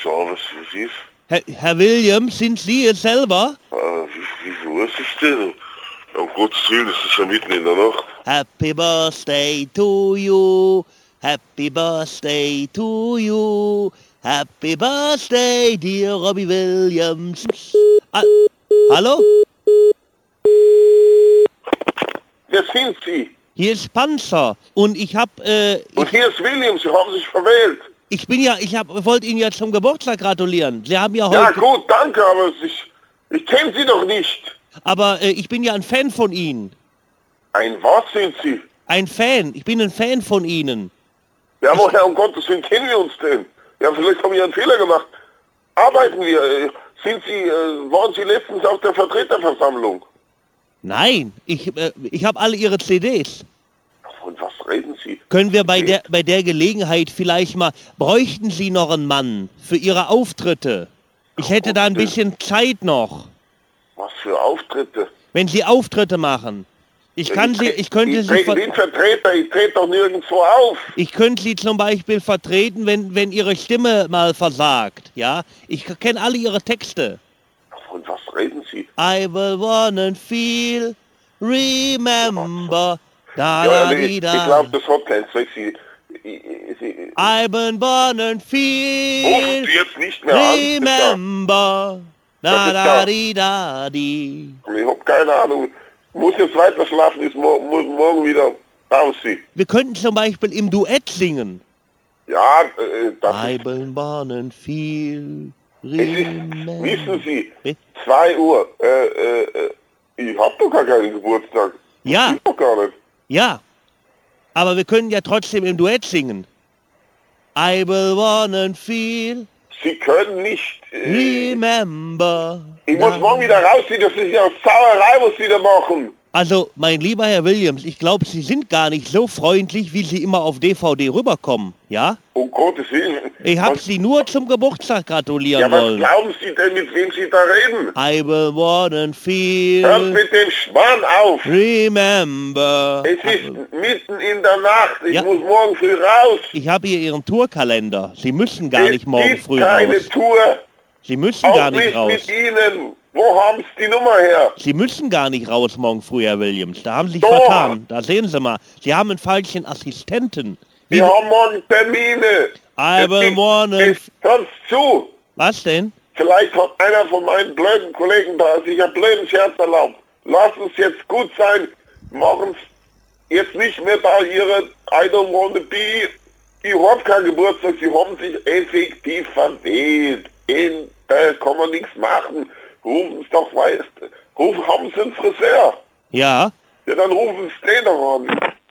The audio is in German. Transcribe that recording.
Ja, was ist? Herr Williams, sind Sie es selber? Wie Uhr ist es denn? Um Gottes Willen, das ist ja mitten in der Nacht. Happy Birthday to you, Happy Birthday to you, Happy Birthday, dear Robbie Williams. Hallo? Wer sind Sie? Hier ist Panzer und ich habe... Und hier ist Williams, Sie haben sich verwählt. Ich wollte Ihnen ja zum Geburtstag gratulieren. Sie haben ja heute... Ja gut, danke, aber ich kenne Sie doch nicht. Aber ich bin ja ein Fan von Ihnen. Ein was sind Sie? Ein Fan. Ich bin ein Fan von Ihnen. Ja, woher um Gottes Willen kennen wir uns denn? Ja, vielleicht haben wir einen Fehler gemacht. Arbeiten wir? Waren Sie letztens auf der Vertreterversammlung? Nein, ich habe alle Ihre CDs. Von was reden Sie? Können wir bei der Gelegenheit vielleicht mal... Bräuchten Sie noch einen Mann für Ihre Auftritte? Ich hätte da ein bisschen Zeit noch. Was für Auftritte? Wenn Sie Auftritte machen. Ich könnte Sie... Ich bin Vertreter, ich trete doch nirgendwo auf. Ich könnte Sie zum Beispiel vertreten, wenn Ihre Stimme mal versagt, ja? Ich kenne alle Ihre Texte. Von was reden Sie? I will wanna feel, remember, da Ja, da nee, di ich da. glaube, das hat keinen Zweck. Sie I will wanna rufen feel, Sie jetzt nicht mehr an. remember, da da di da di. Ich habe keine Ahnung. Muss jetzt weiter schlafen, muss morgen wieder raus. Wir könnten zum Beispiel im Duett singen. Ja, das I ist... will wanna feel, Es ist, remember. wissen Sie, 2 Uhr. Ich hab doch gar keinen Geburtstag. Ja. Das stimmt doch gar nicht. Ja, aber wir können ja trotzdem im Duett singen. I will wanna feel, Sie können nicht... remember. ich muss morgen wieder rausziehen, das ist ja Sauerei, was Sie da machen. Also, mein lieber Herr Williams, ich glaube, Sie sind gar nicht so freundlich, wie Sie immer auf DVD rüberkommen, ja? Um Gottes Willen. Ich habe Sie nur zum Geburtstag gratulieren Ja, was wollen. glauben Sie denn, mit wem Sie da reden? I will wanna feel, Hört mit dem Schmarrn auf. remember. Es ist mitten in der Nacht. Ich Ja. muss morgen früh raus. Ich habe hier Ihren Tourkalender. Sie müssen gar nicht morgen gibt früh keine raus. Tour. Sie müssen Auch gar nicht nicht raus. mit Ihnen. Wo haben Sie die Nummer her? Sie müssen gar nicht raus morgen früh, Herr Williams. Da haben Sie sich Doch. vertan. Da sehen Sie mal. Sie haben einen falschen Assistenten. Wir haben morgen Termine. I will wanna... Hör's zu. Was denn? Vielleicht hat einer von meinen blöden Kollegen da sich ein blöden Scherz erlaubt. Lass uns jetzt gut sein. Machen Sie jetzt nicht mehr da Ihre I don't wanna be. Ich hab keinen Geburtstag. Sie haben sich effektiv verwählt. Da kann man nichts machen. Rufen Sie doch, haben Sie einen Friseur? Ja? Ja, dann rufen Sie den doch an.